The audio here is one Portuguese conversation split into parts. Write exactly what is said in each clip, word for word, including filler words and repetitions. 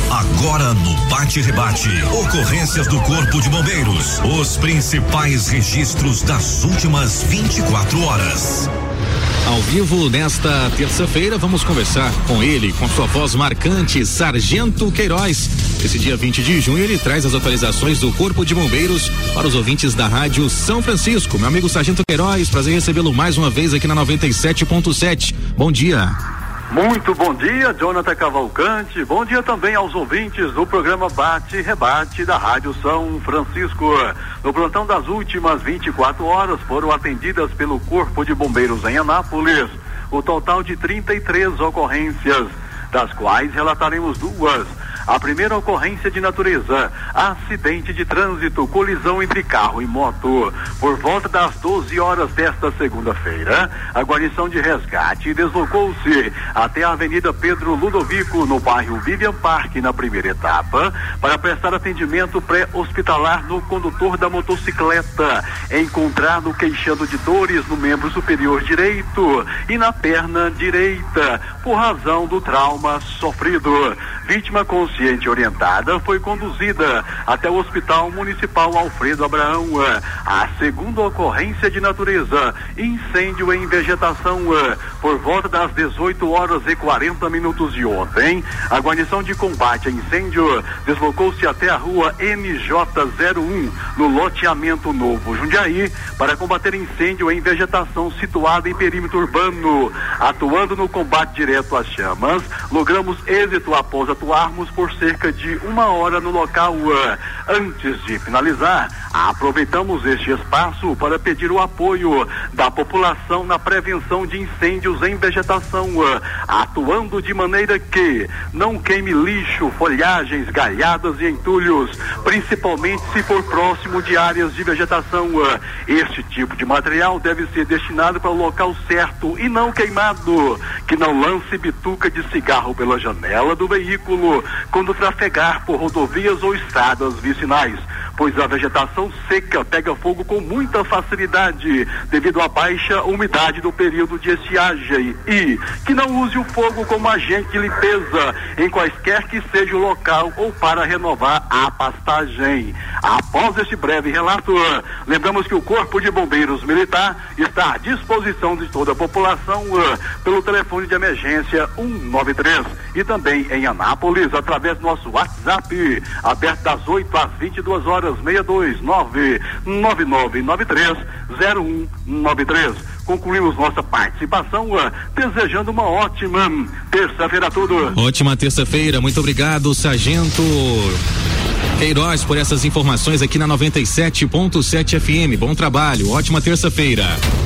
Agora no Bate Rebate, ocorrências do Corpo de Bombeiros, os principais registros das últimas vinte e quatro horas. Ao vivo nesta terça-feira, vamos conversar com ele, com sua voz marcante, Sargento Queiroz. Esse dia vinte de junho ele traz as atualizações do Corpo de Bombeiros para os ouvintes da Rádio São Francisco. Meu amigo Sargento Queiroz, prazer em recebê-lo mais uma vez aqui na noventa e sete ponto sete. Bom dia. Muito bom dia, Jonathan Cavalcante. Bom dia também aos ouvintes do programa Bate e Rebate da Rádio São Francisco. No plantão das últimas vinte e quatro horas foram atendidas pelo Corpo de Bombeiros em Anápolis o total de trinta e três ocorrências, das quais relataremos duas. A primeira ocorrência de natureza, acidente de trânsito, colisão entre carro e moto. Por volta das doze horas desta segunda-feira, a guarnição de resgate deslocou-se até a Avenida Pedro Ludovico, no bairro Vivian Park, na primeira etapa, para prestar atendimento pré-hospitalar no condutor da motocicleta, encontrado queixando de dores no membro superior direito e na perna direita, por razão do trauma sofrido. Vítima consciente e orientada foi conduzida até o Hospital Municipal Alfredo Abraão. A segunda ocorrência de natureza, incêndio em vegetação, por volta das dezoito horas e quarenta minutos de ontem, a guarnição de combate a incêndio deslocou-se até a rua M J zero um, no loteamento Novo Jundiaí, para combater incêndio em vegetação situada em perímetro urbano. Atuando no combate direto às chamas, logramos êxito após atuarmos por cerca de uma hora no local. Antes de finalizar, aproveitamos este espaço para pedir o apoio da população na prevenção de incêndios em vegetação, atuando de maneira que não queime lixo, folhagens, galhadas e entulhos, principalmente se for próximo de áreas de vegetação. Este tipo de material deve ser destinado para o local certo e não queimado. Que não lance bituca de cigarro pela janela do veículo quando trafegar por rodovias ou estradas vicinais, pois a vegetação seca pega fogo com muita facilidade devido à baixa umidade do período de estiagem. E que não use o fogo como agente de limpeza em quaisquer que seja o local ou para renovar a pastagem. Após este breve relato, lembramos que o Corpo de Bombeiros Militar está à disposição de toda a população pelo telefone de emergência um nove três e também em Anápolis através do nosso WhatsApp, aberto das oito às vinte e duas horas, seis dois nove nove nove nove três zero um nove três. Concluímos nossa participação uh, desejando uma ótima terça-feira a todos. Ótima terça-feira, muito obrigado, Sargento Queiroz, por essas informações aqui na noventa e sete ponto sete F M. Bom trabalho, ótima terça-feira.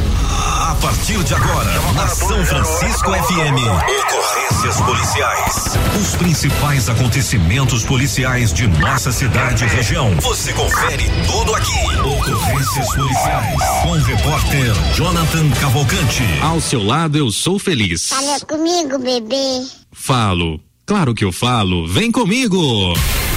A partir de agora, na São Francisco F M, ocorrências policiais. Os principais acontecimentos policiais de nossa cidade e região. Você confere tudo aqui. Ocorrências policiais. Com o repórter Jonathan Cavalcante. Ao seu lado, eu sou feliz. Fala comigo, bebê. Falo. Claro que eu falo. Vem comigo.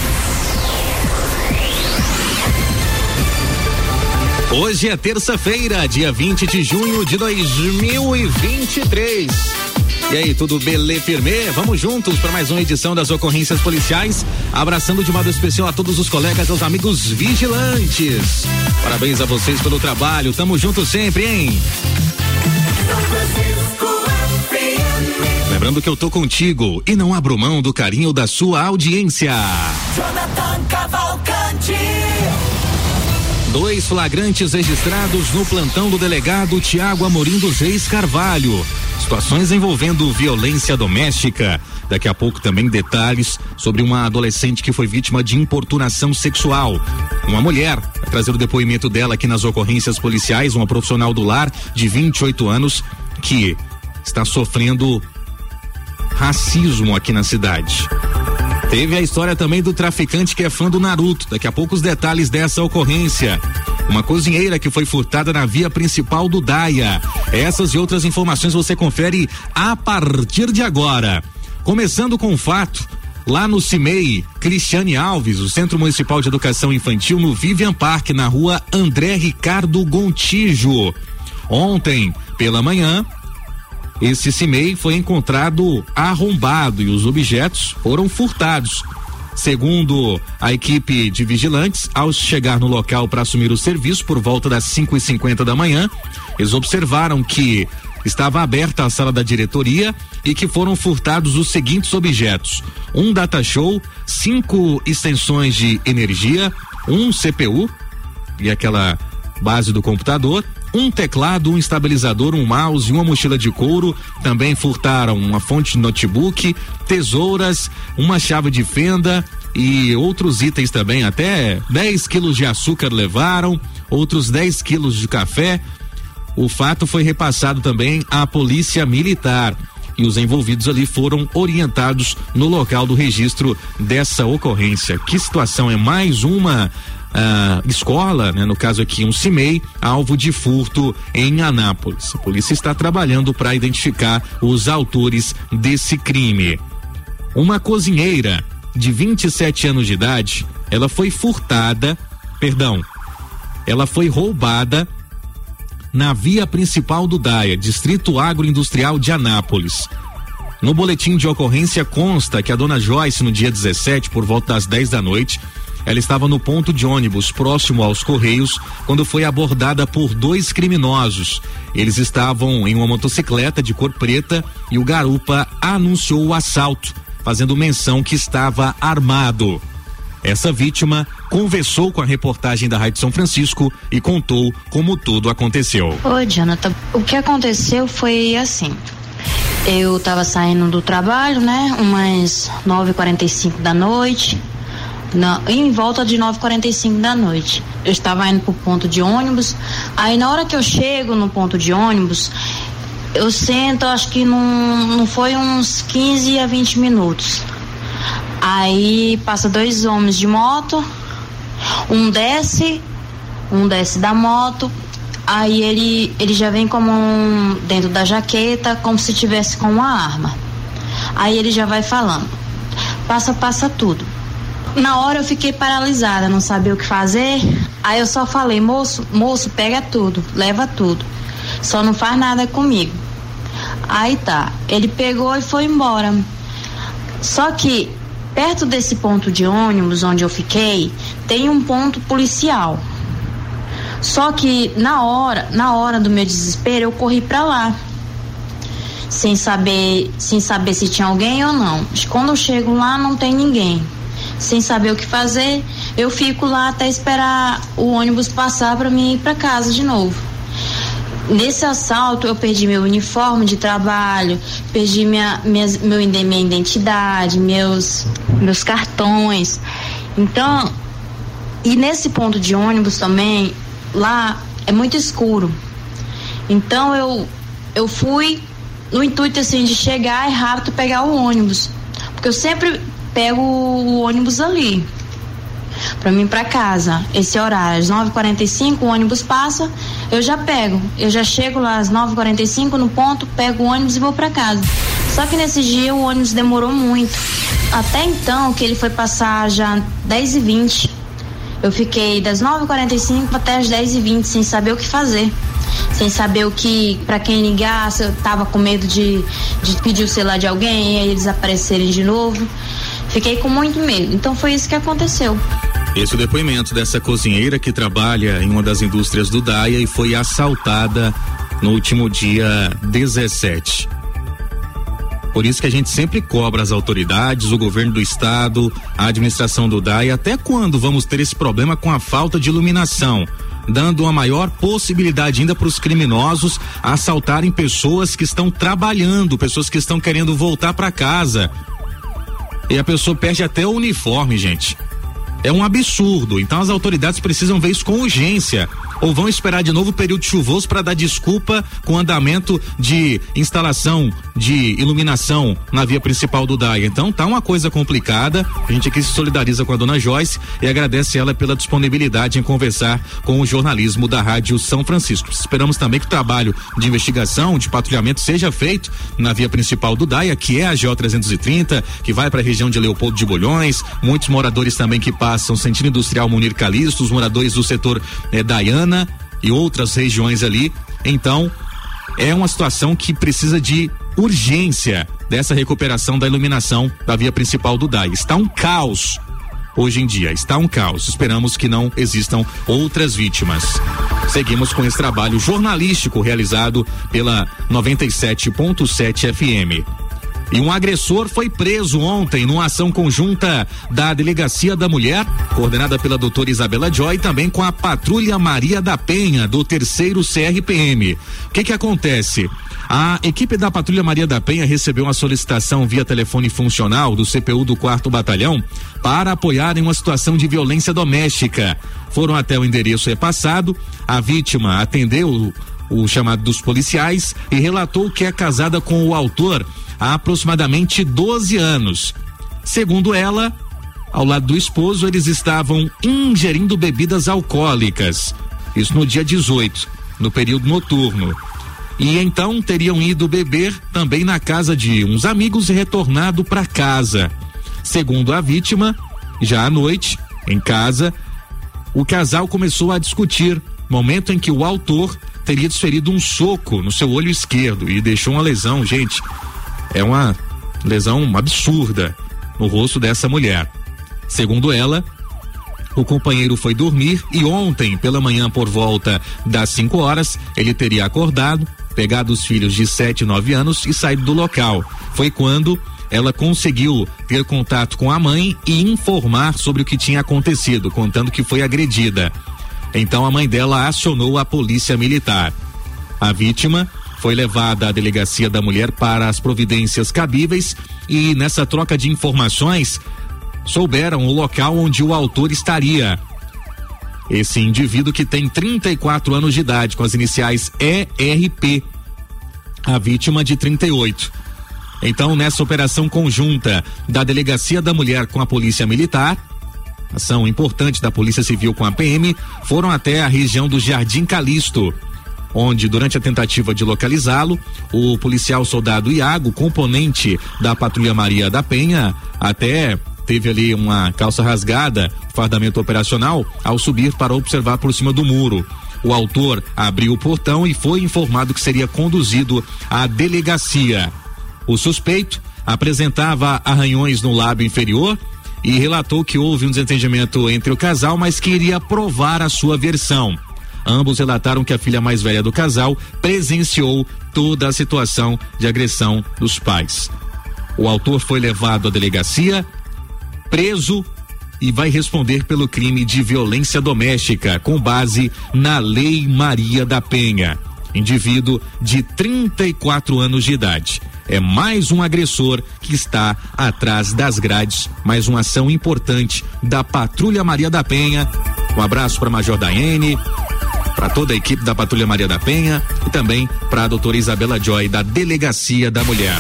Hoje é terça-feira, dia vinte de junho de dois mil e vinte e três. E aí, tudo belê firme? Vamos juntos para mais uma edição das ocorrências policiais, abraçando de modo especial a todos os colegas, aos amigos vigilantes. Parabéns a vocês pelo trabalho, tamo junto sempre, hein? Lembrando que eu tô contigo e não abro mão do carinho da sua audiência. Jonathan Cavalcante. Dois flagrantes registrados no plantão do delegado Tiago Amorim dos Reis Carvalho. Situações envolvendo violência doméstica. Daqui a pouco também detalhes sobre uma adolescente que foi vítima de importunação sexual. Uma mulher vai trazer o depoimento dela aqui nas ocorrências policiais, uma profissional do lar de vinte e oito anos que está sofrendo racismo aqui na cidade. Teve a história também do traficante que é fã do Naruto. Daqui a pouco os detalhes dessa ocorrência. Uma cozinheira que foi furtada na via principal do Daia. Essas e outras informações você confere a partir de agora. Começando com o fato, lá no CIMEI, Cristiane Alves, o Centro Municipal de Educação Infantil, no Vivian Park, na rua André Ricardo Gontijo. Ontem, pela manhã, esse CIMEI foi encontrado arrombado e os objetos foram furtados. Segundo a equipe de vigilantes, ao chegar no local para assumir o serviço por volta das cinco e cinquenta da manhã, eles observaram que estava aberta a sala da diretoria e que foram furtados os seguintes objetos: um data show, cinco extensões de energia, um C P U e aquela base do computador, um teclado, um estabilizador, um mouse e uma mochila de couro. Também furtaram uma fonte de notebook, tesouras, uma chave de fenda e outros itens também. Até dez quilos de açúcar levaram, outros dez quilos de café. O fato foi repassado também à polícia militar e os envolvidos ali foram orientados no local do registro dessa ocorrência. Que situação, é mais uma uh, escola, né? No caso aqui um C I M E I, alvo de furto em Anápolis. A polícia está trabalhando para identificar os autores desse crime. Uma cozinheira de vinte e sete anos de idade, ela foi furtada, perdão, ela foi roubada na via principal do DAIA, Distrito Agroindustrial de Anápolis. No boletim de ocorrência consta que a dona Joyce, no dia dezessete, por volta das dez da noite, ela estava no ponto de ônibus próximo aos Correios quando foi abordada por dois criminosos. Eles estavam em uma motocicleta de cor preta e o garupa anunciou o assalto, fazendo menção que estava armado. Essa vítima conversou com a reportagem da Rádio São Francisco e contou como tudo aconteceu. Oi, Jonathan. O que aconteceu foi assim. Eu tava saindo do trabalho, né? Umas nove e quarenta e cinco da noite. Na, em volta de nove e quarenta e cinco da noite. Eu estava indo pro ponto de ônibus. Aí na hora que eu chego no ponto de ônibus, eu sento, acho que não, não foi uns quinze a vinte minutos. Aí passa dois homens de moto, um desce, um desce da moto, aí ele, ele já vem como um, dentro da jaqueta, como se tivesse com uma arma. Aí ele já vai falando, passa, passa tudo. Na hora eu fiquei paralisada, não sabia o que fazer, aí eu só falei, moço, moço, pega tudo, leva tudo, só não faz nada comigo. Aí tá, ele pegou e foi embora. Só que perto desse ponto de ônibus onde eu fiquei, tem um ponto policial. Só que na hora, na hora do meu desespero, eu corri pra lá, sem saber, sem saber se tinha alguém ou não. Quando eu chego lá, não tem ninguém. Sem saber o que fazer, eu fico lá até esperar o ônibus passar para mim ir para casa de novo. Nesse assalto eu perdi meu uniforme de trabalho, perdi minha, minha, meu, minha identidade, meus, meus cartões. Então, e nesse ponto de ônibus também, lá é muito escuro. Então eu, eu fui no intuito assim de chegar e rápido pegar o ônibus, porque eu sempre pego o ônibus ali pra mim ir pra casa, esse horário, às nove e quarenta e cinco o ônibus passa, eu já pego, eu já chego lá às nove e quarenta e cinco no ponto, pego o ônibus e vou pra casa. Só que nesse dia o ônibus demorou muito, até então que ele foi passar já dez e vinte, eu fiquei das nove e quarenta e cinco até as dez e vinte sem saber o que fazer, sem saber o que, pra quem ligar, se eu tava com medo de, de pedir o celular de alguém e aí eles aparecerem de novo. Fiquei com muito medo, então foi isso que aconteceu. Esse é o depoimento dessa cozinheira que trabalha em uma das indústrias do DAIA e foi assaltada no último dia dezessete. Por isso que a gente sempre cobra as autoridades, o governo do estado, a administração do DAIA, até quando vamos ter esse problema com a falta de iluminação, dando uma maior possibilidade ainda para os criminosos assaltarem pessoas que estão trabalhando, pessoas que estão querendo voltar para casa. E a pessoa perde até o uniforme, gente. É um absurdo. Então as autoridades precisam ver isso com urgência. Ou vão esperar de novo o período chuvoso para dar desculpa com o andamento de instalação de iluminação na via principal do DAIA. Então tá uma coisa complicada. A gente aqui se solidariza com a dona Joyce e agradece ela pela disponibilidade em conversar com o jornalismo da Rádio São Francisco. Esperamos também que o trabalho de investigação, de patrulhamento seja feito na via principal do DAIA, que é a G O trezentos e trinta, que vai para a região de Leopoldo de Bulhões. Muitos moradores também que passam sentido industrial Munir Calixto, os moradores do setor eh, Daiana e outras regiões ali. Então é uma situação que precisa de urgência dessa recuperação da iluminação da via principal do D A I. Está um caos hoje em dia, está um caos. Esperamos que não existam outras vítimas. Seguimos com esse trabalho jornalístico realizado pela noventa e sete ponto sete F M. E um agressor foi preso ontem numa ação conjunta da Delegacia da Mulher, coordenada pela doutora Isabela Joy, também com a Patrulha Maria da Penha, do terceiro C R P M. O que que acontece? A equipe da Patrulha Maria da Penha recebeu uma solicitação via telefone funcional do C P U do quarto Batalhão para apoiar em uma situação de violência doméstica. Foram até o endereço repassado, a vítima atendeu o, o chamado dos policiais e relatou que é casada com o autor há aproximadamente doze anos. Segundo ela, ao lado do esposo, eles estavam ingerindo bebidas alcoólicas. Isso no dia dezoito, no período noturno. E então teriam ido beber também na casa de uns amigos e retornado para casa. Segundo a vítima, já à noite, em casa, o casal começou a discutir, momento em que o autor teria desferido um soco no seu olho esquerdo e deixou uma lesão, gente, é uma lesão absurda no rosto dessa mulher. Segundo ela, o companheiro foi dormir e ontem, pela manhã, por volta das cinco horas, ele teria acordado, pegado os filhos de sete e nove anos e saído do local. Foi quando ela conseguiu ter contato com a mãe e informar sobre o que tinha acontecido, contando que foi agredida. Então a mãe dela acionou a polícia militar. A vítima foi levada à Delegacia da Mulher para as providências cabíveis e nessa troca de informações souberam o local onde o autor estaria. Esse indivíduo que tem trinta e quatro anos de idade, com as iniciais E R P, a vítima de trinta e oito. Então, nessa operação conjunta da Delegacia da Mulher com a Polícia Militar, ação importante da Polícia Civil com a P M, foram até a região do Jardim Calixto, onde, durante a tentativa de localizá-lo, o policial soldado Iago, componente da Patrulha Maria da Penha, até teve ali uma calça rasgada, fardamento operacional, ao subir para observar por cima do muro. O autor abriu o portão e foi informado que seria conduzido à delegacia. O suspeito apresentava arranhões no lábio inferior e relatou que houve um desentendimento entre o casal, mas que iria provar a sua versão. Ambos relataram que a filha mais velha do casal presenciou toda a situação de agressão dos pais. O autor foi levado à delegacia, preso e vai responder pelo crime de violência doméstica com base na Lei Maria da Penha. Indivíduo de trinta e quatro anos de idade. É mais um agressor que está atrás das grades. Mais uma ação importante da Patrulha Maria da Penha. Um abraço para Major Daiane, para toda a equipe da Patrulha Maria da Penha e também para a doutora Isabela Joy, da Delegacia da Mulher.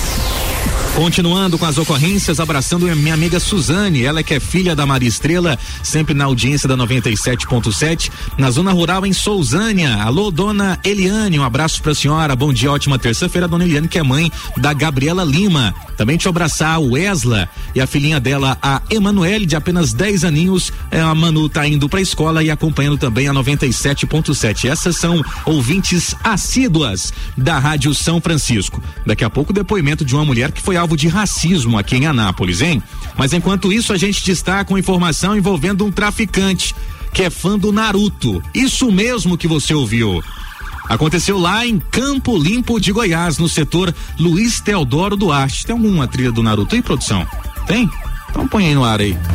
Continuando com as ocorrências, abraçando a minha amiga Suzane, ela que é filha da Maria Estrela, sempre na audiência da noventa e sete ponto sete, na zona rural em Sousânia. Alô, dona Eliane, um abraço pra senhora, bom dia, ótima terça-feira, dona Eliane, que é mãe da Gabriela Lima. Também te abraçar a Wesla e a filhinha dela, a Emanuele, de apenas dez aninhos. A Manu tá indo pra escola e acompanhando também a noventa e sete ponto sete. Essas são ouvintes assíduas da Rádio São Francisco. Daqui a pouco, o depoimento de uma mulher que foi alvo de racismo aqui em Anápolis, hein? Mas enquanto isso, a gente destaca uma informação envolvendo um traficante que é fã do Naruto. Isso mesmo que você ouviu. Aconteceu lá em Campo Limpo de Goiás, no setor Luiz Teodoro Duarte. Tem alguma trilha do Naruto aí, produção? Tem? Então põe aí no ar aí.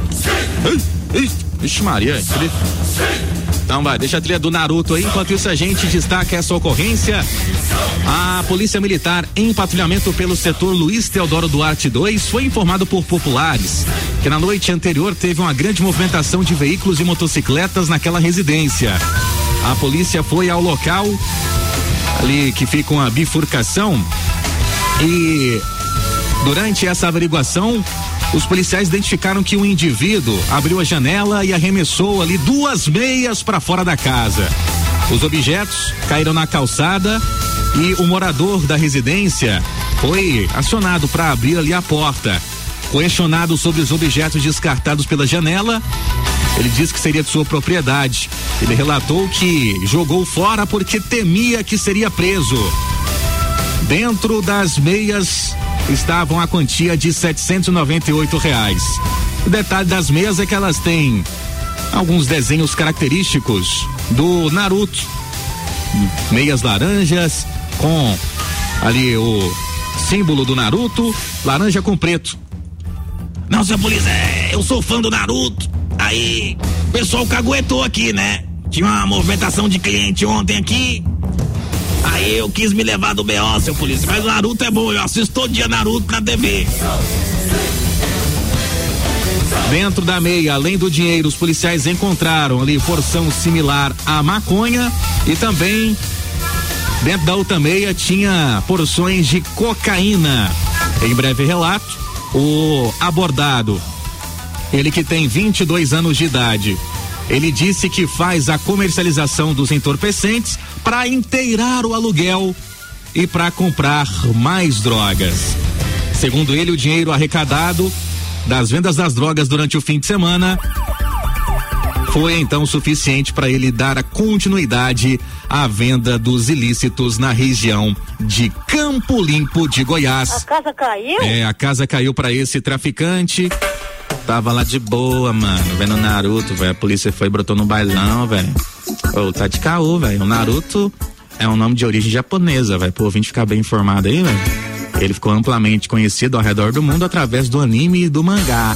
Ei, ei, vixe Maria. Trilha... Então vai, deixa a trilha do Naruto aí. Enquanto isso, a gente destaca essa ocorrência. A Polícia Militar, em patrulhamento pelo setor Luiz Teodoro Duarte dois, foi informado por populares que na noite anterior teve uma grande movimentação de veículos e motocicletas naquela residência. A polícia foi ao local, ali que fica uma bifurcação, e durante essa averiguação, os policiais identificaram que um indivíduo abriu a janela e arremessou ali duas meias para fora da casa. Os objetos caíram na calçada e o morador da residência foi acionado para abrir ali a porta. Questionado sobre os objetos descartados pela janela, ele disse que seria de sua propriedade. Ele relatou que jogou fora porque temia que seria preso. Dentro das meias estavam a quantia de setecentos e noventa e oito reais. O detalhe das meias é que elas têm alguns desenhos característicos do Naruto. Meias laranjas com ali o símbolo do Naruto, laranja com preto. Não, seu polícia, eu sou fã do Naruto. Aí, o pessoal caguetou aqui, né? Tinha uma movimentação de cliente ontem aqui. Aí eu quis me levar do B O, seu polícia. Mas o Naruto é bom, eu assisto todo dia Naruto na T V. Dentro da meia, além do dinheiro, os policiais encontraram ali porção similar à maconha e também dentro da outra meia tinha porções de cocaína. Em breve relato, o abordado, ele que tem vinte e dois anos de idade, ele disse que faz a comercialização dos entorpecentes para inteirar o aluguel e para comprar mais drogas. Segundo ele, o dinheiro arrecadado das vendas das drogas durante o fim de semana foi então suficiente para ele dar a continuidade à venda dos ilícitos na região de Campo Limpo de Goiás. A casa caiu? É, a casa caiu para esse traficante. Tava lá de boa, mano, vendo Naruto, velho. A polícia foi e brotou no bailão, velho. Ô, tá de caô, velho. O Naruto é um nome de origem japonesa, velho. Pô, ouvinte ficar bem informado aí, velho. Ele ficou amplamente conhecido ao redor do mundo através do anime e do mangá.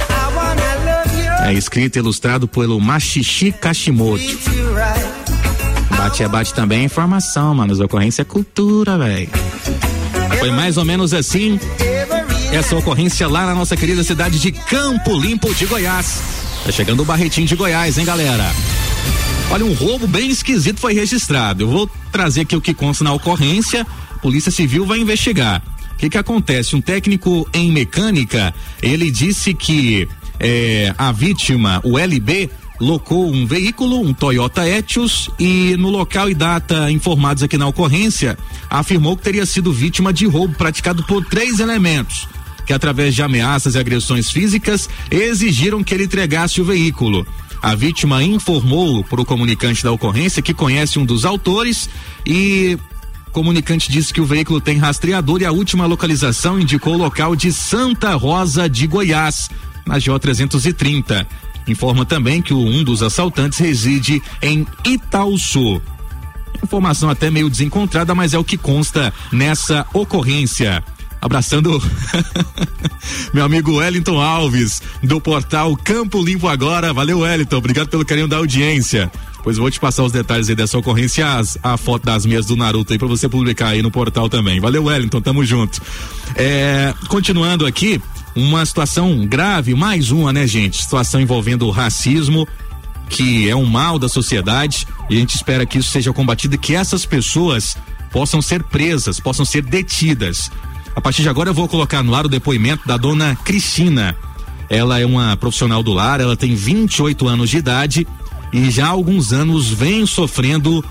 É escrito e ilustrado pelo Mashishi Kashimoto. Bate é bate também é informação, mano. As ocorrências é cultura, velho. Foi mais ou menos assim essa ocorrência lá na nossa querida cidade de Campo Limpo de Goiás. Tá chegando o Barretinho de Goiás, hein, galera? Olha, um roubo bem esquisito foi registrado. Eu vou trazer aqui o que consta na ocorrência. Polícia Civil vai investigar. O que que acontece? Um técnico em mecânica, ele disse que é, a vítima, o L B, locou um veículo, um Toyota Etios, e no local e data informados aqui na ocorrência, afirmou que teria sido vítima de roubo praticado por três elementos, que através de ameaças e agressões físicas exigiram que ele entregasse o veículo. A vítima informou para o comunicante da ocorrência que conhece um dos autores e o comunicante disse que o veículo tem rastreador e a última localização indicou o local de Santa Rosa de Goiás, na G O trezentos e trinta. Informa também que um dos assaltantes reside em Itaúsu. Informação até meio desencontrada, mas é o que consta nessa ocorrência. Abraçando meu amigo Wellington Alves, do portal Campo Limpo Agora. Valeu, Wellington, obrigado pelo carinho da audiência. Pois vou te passar os detalhes aí dessa ocorrência, as, a foto das meias do Naruto aí pra você publicar aí no portal também. Valeu, Wellington, tamo junto. É, continuando aqui, uma situação grave, mais uma, né, gente? Situação envolvendo o racismo, que é um mal da sociedade, e a gente espera que isso seja combatido e que essas pessoas possam ser presas, possam ser detidas. A partir de agora eu vou colocar no ar o depoimento da dona Cristina. Ela é uma profissional do lar, ela tem vinte e oito anos de idade e já há alguns anos vem sofrendo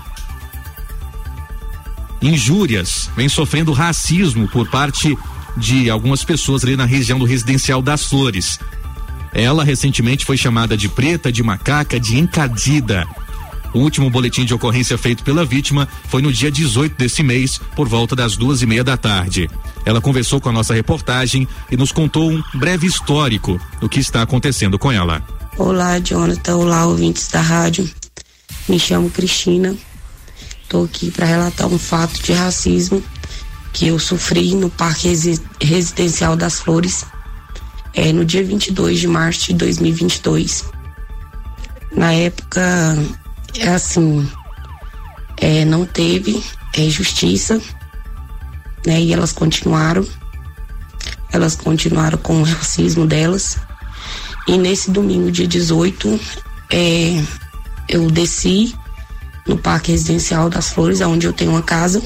injúrias, vem sofrendo racismo por parte de algumas pessoas ali na região do Residencial das Flores. Ela recentemente foi chamada de preta, de macaca, de encadida. O último boletim de ocorrência feito pela vítima foi no dia dezoito desse mês, por volta das duas e meia da tarde. Ela conversou com a nossa reportagem e nos contou um breve histórico do que está acontecendo com ela. Olá, Jonathan. Olá, ouvintes da rádio. Me chamo Cristina. Estou aqui para relatar um fato de racismo que eu sofri no Parque Residencial das Flores, é, no dia vinte e dois de março de dois mil e vinte e dois. Na época, é assim, é, não teve é, justiça, né? E elas continuaram, elas continuaram com o racismo delas. E nesse domingo, dia dezoito, é, eu desci no Parque Residencial das Flores, onde eu tenho uma casa,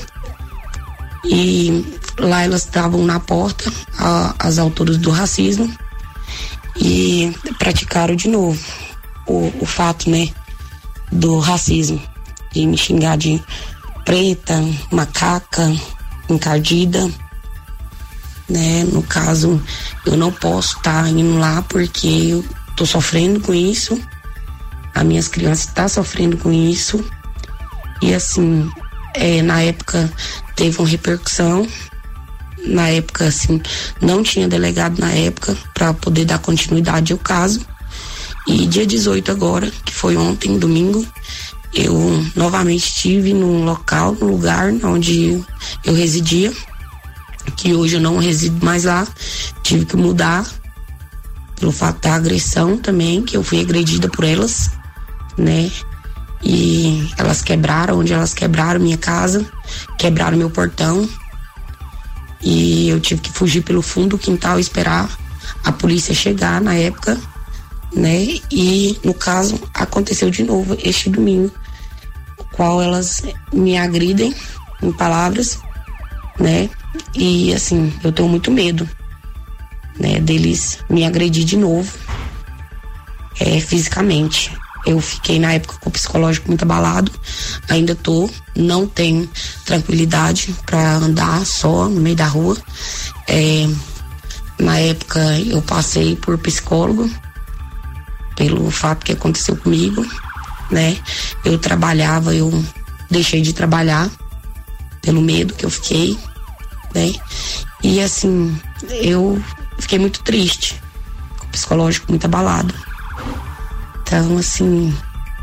e lá elas estavam na porta, a, as autoras do racismo, e praticaram de novo o, o fato, né, do racismo, de me xingar de preta, macaca, encardida, né? No caso, eu não posso estar tá indo lá porque eu tô sofrendo com isso, as minhas crianças estão tá sofrendo com isso, e assim, é, na época teve uma repercussão Na época, assim, não tinha delegado na época para poder dar continuidade ao caso. E dia dezoito agora, que foi ontem, domingo, eu novamente estive num local, num lugar onde eu residia, que hoje eu não resido mais lá. Tive que mudar pelo fato da agressão também, que eu fui agredida por elas, né? E elas quebraram, onde elas quebraram minha casa, quebraram meu portão. E eu tive que fugir pelo fundo do quintal e esperar a polícia chegar na época, né? E no caso aconteceu de novo este domingo, o qual elas me agridem em palavras, né? E assim, eu tenho muito medo, né, deles me agredir de novo, é, fisicamente. Eu fiquei na época com o psicológico muito abalado, ainda tô, não tenho tranquilidade para andar só no meio da rua. É, na época eu passei por psicólogo, pelo fato que aconteceu comigo, né? Eu trabalhava, eu deixei de trabalhar pelo medo que eu fiquei, né? E assim, eu fiquei muito triste, com o psicológico muito abalado. Então, assim,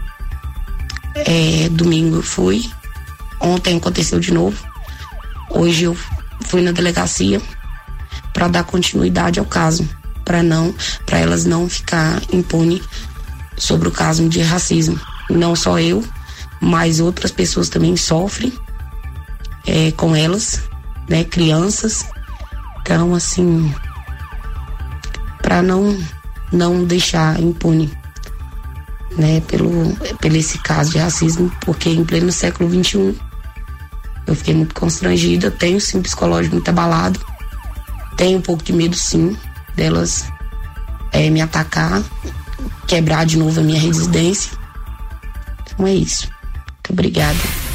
é, domingo eu fui, ontem aconteceu de novo, hoje eu fui na delegacia para dar continuidade ao caso, para não, para elas não ficar impunes sobre o caso de racismo. Não só eu, mas outras pessoas também sofrem é, com elas, né, crianças. Então, assim, para não não deixar impune, né, pelo, pelo esse caso de racismo, porque em pleno século vinte e um eu fiquei muito constrangida, tenho sim um psicológico muito abalado, tenho um pouco de medo sim delas é, me atacar, quebrar de novo a minha residência. Então é isso. Muito obrigada.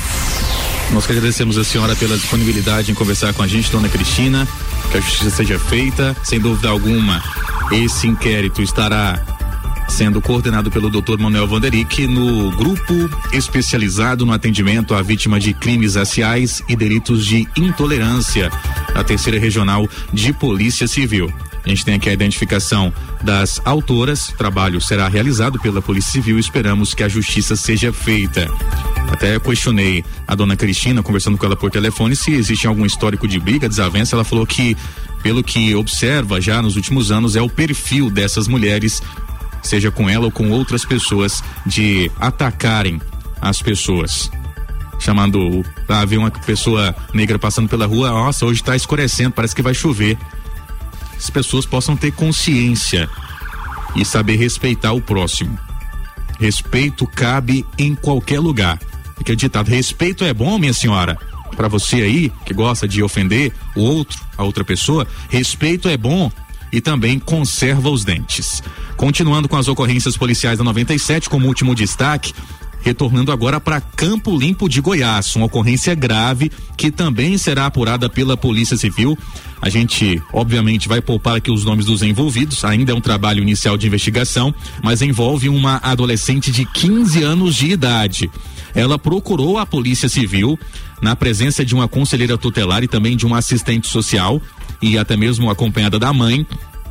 Nós que agradecemos a senhora pela disponibilidade em conversar com a gente, dona Cristina, que a justiça seja feita, sem dúvida alguma. Esse inquérito estará sendo coordenado pelo doutor Manuel Vanderick no grupo especializado no atendimento à vítima de crimes raciais e delitos de intolerância, a terceira regional de Polícia Civil. A gente tem aqui a identificação das autoras, o trabalho será realizado pela Polícia Civil, esperamos que a justiça seja feita. Até questionei a dona Cristina, conversando com ela por telefone, se existe algum histórico de briga, desavença. Ela falou que, pelo que observa já nos últimos anos, é o perfil dessas mulheres, seja com ela ou com outras pessoas, de atacarem as pessoas. Chamando, ah, ver uma pessoa negra passando pela rua, nossa, hoje tá escurecendo, parece que vai chover. As pessoas possam ter consciência e saber respeitar o próximo. Respeito cabe em qualquer lugar. Aquele ditado, respeito é bom, minha senhora. Para você aí, que gosta de ofender o outro, a outra pessoa, respeito é bom e também conserva os dentes. Continuando com as ocorrências policiais da noventa e sete, como último destaque, retornando agora para Campo Limpo de Goiás, uma ocorrência grave que também será apurada pela Polícia Civil. A gente, obviamente, vai poupar aqui os nomes dos envolvidos, ainda é um trabalho inicial de investigação, mas envolve uma adolescente de quinze anos de idade. Ela procurou a Polícia Civil na presença de uma conselheira tutelar e também de uma assistente social, e até mesmo acompanhada da mãe.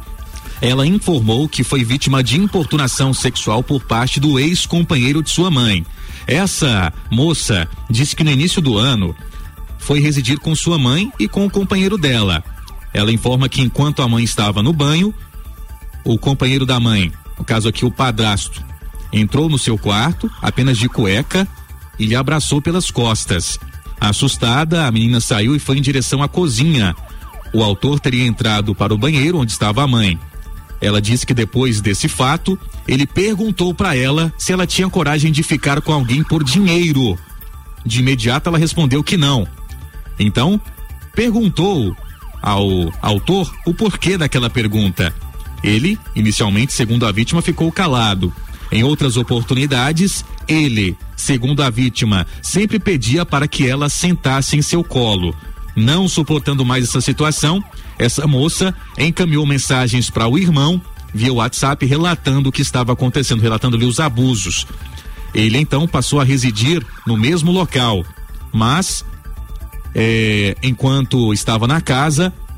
Ela informou que foi vítima de importunação sexual por parte do ex-companheiro de sua mãe. Essa moça disse que no início do ano foi residir com sua mãe e com o companheiro dela. Ela informa que enquanto a mãe estava no banho, o companheiro da mãe, no caso aqui o padrasto, entrou no seu quarto apenas de cueca e lhe abraçou pelas costas. Assustada, a menina saiu e foi em direção à cozinha. O autor teria entrado para o banheiro onde estava a mãe. Ela disse que depois desse fato, ele perguntou para ela se ela tinha coragem de ficar com alguém por dinheiro. De imediato ela respondeu que não. Então, perguntou ao autor o porquê daquela pergunta. Ele, inicialmente, segundo a vítima, ficou calado. Em outras oportunidades, ele, segundo a vítima, sempre pedia para que ela sentasse em seu colo. Não suportando mais essa situação, essa moça encaminhou mensagens para o irmão via WhatsApp relatando o que estava acontecendo, relatando-lhe os abusos. Ele então passou a residir no mesmo local, mas é, enquanto estava na casa,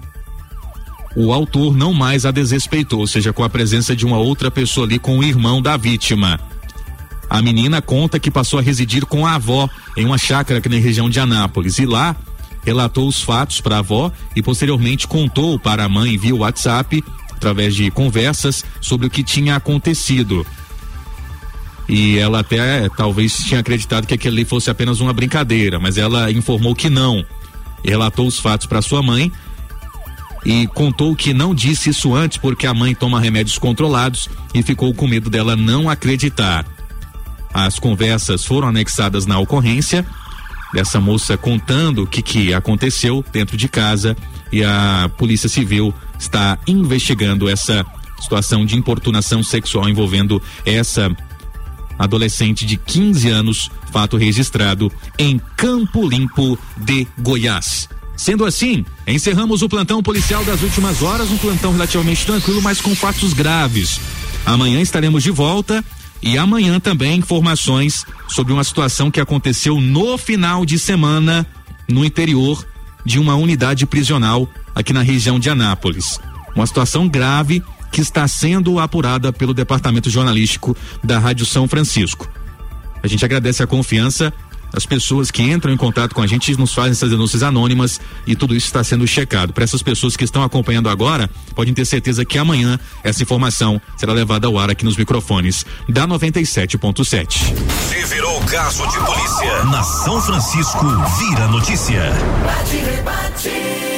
o autor não mais a desrespeitou, ou seja, com a presença de uma outra pessoa ali, com o irmão da vítima. A menina conta que passou a residir com a avó em uma chácara aqui na região de Anápolis, e lá relatou os fatos para a avó e posteriormente contou para a mãe via WhatsApp, através de conversas, sobre o que tinha acontecido. E ela até talvez tinha acreditado que aquilo ali fosse apenas uma brincadeira, mas ela informou que não. E relatou os fatos para sua mãe e contou que não disse isso antes porque a mãe toma remédios controlados e ficou com medo dela não acreditar. As conversas foram anexadas na ocorrência dessa moça contando o que, que aconteceu dentro de casa, e a Polícia Civil está investigando essa situação de importunação sexual envolvendo essa adolescente de quinze anos, fato registrado em Campo Limpo de Goiás. Sendo assim, encerramos o plantão policial das últimas horas, um plantão relativamente tranquilo, mas com fatos graves. Amanhã estaremos de volta. E amanhã também informações sobre uma situação que aconteceu no final de semana no interior de uma unidade prisional aqui na região de Anápolis. Uma situação grave que está sendo apurada pelo departamento jornalístico da Rádio São Francisco. A gente agradece a confiança das pessoas que entram em contato com a gente e nos fazem essas denúncias anônimas, e tudo isso está sendo checado. Para essas pessoas que estão acompanhando agora, podem ter certeza que amanhã essa informação será levada ao ar aqui nos microfones da noventa e sete ponto sete. Se virou caso de polícia na São Francisco, vira notícia. Bate, rebate.